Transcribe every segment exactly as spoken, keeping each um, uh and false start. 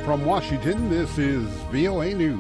From Washington, this is V O A News.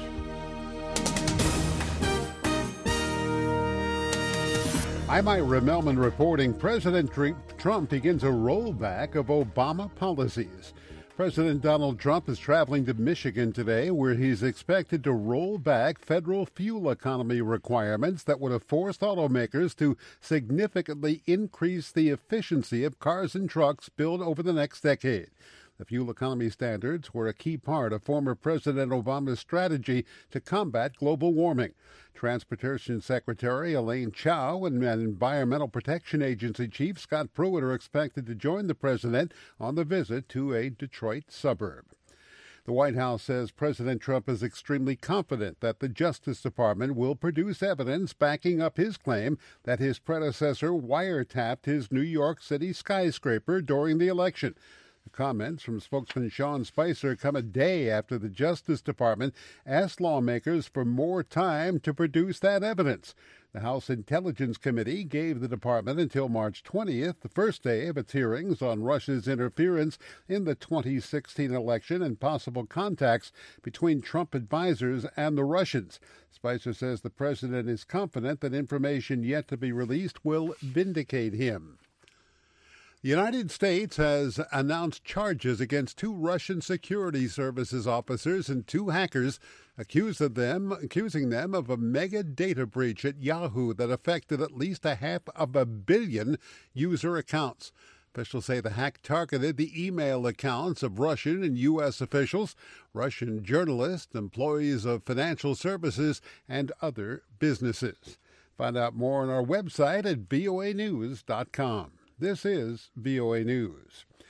I'm Ira Melman reporting President Trump begins a rollback of Obama policies. President Donald Trump is traveling to Michigan today, where he's expected to roll back federal fuel economy requirements that would have forced automakers to significantly increase the efficiency of cars and trucks built over the next decade. The fuel economy standards were a key part of former President Obama's strategy to combat global warming. Transportation Secretary Elaine Chao and Environmental Protection Agency Chief Scott Pruitt are expected to join the president on the visit to a Detroit suburb. The White House says President Trump is extremely confident that the Justice Department will produce evidence backing up his claim that his predecessor wiretapped his New York City skyscraper during the election. The comments from spokesman Sean Spicer come a day after the Justice Department asked lawmakers for more time to produce that evidence. The House Intelligence Committee gave the department until March twentieth, the first day of its hearings on Russia's interference in the twenty sixteen election and possible contacts between Trump advisors and the Russians. Spicer says the president is confident that information yet to be released will vindicate him. The United States has announced charges against two Russian security services officers and two hackers, accused of them, accusing them of a mega data breach at Yahoo that affected at least a half of a billion user accounts. Officials say the hack targeted the email accounts of Russian and U S officials, Russian journalists, employees of financial services, and other businesses. Find out more on our website at V O A news dot com. This is V O A News.